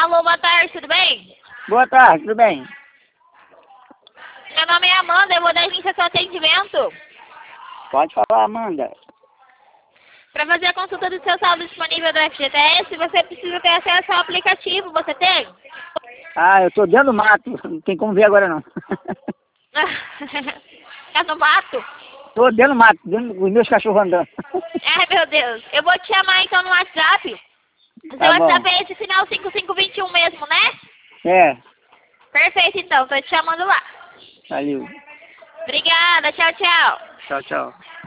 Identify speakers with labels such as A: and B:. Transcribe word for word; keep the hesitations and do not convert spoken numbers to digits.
A: Alô, boa tarde, tudo bem?
B: Boa tarde, tudo bem?
A: Meu nome é Amanda, eu vou dar início ao seu atendimento.
B: Pode falar, Amanda.
A: Para fazer a consulta do seu saldo disponível do F G T S, você precisa ter acesso ao aplicativo, você tem?
B: Ah, eu tô dentro do mato, não tem como ver agora não.
A: Tá no mato?
B: Tô dentro do mato, dentro dos meus cachorros andando.
A: Ai, meu Deus. Eu vou te chamar então no WhatsApp. O seu
B: Tá bom.
A: WhatsApp é esse final cinco cinco dois um mesmo, né?
B: É,
A: Perfeito, então. Tô te chamando lá.
B: valeu.
A: Obrigada. Tchau, tchau.
B: Tchau, tchau.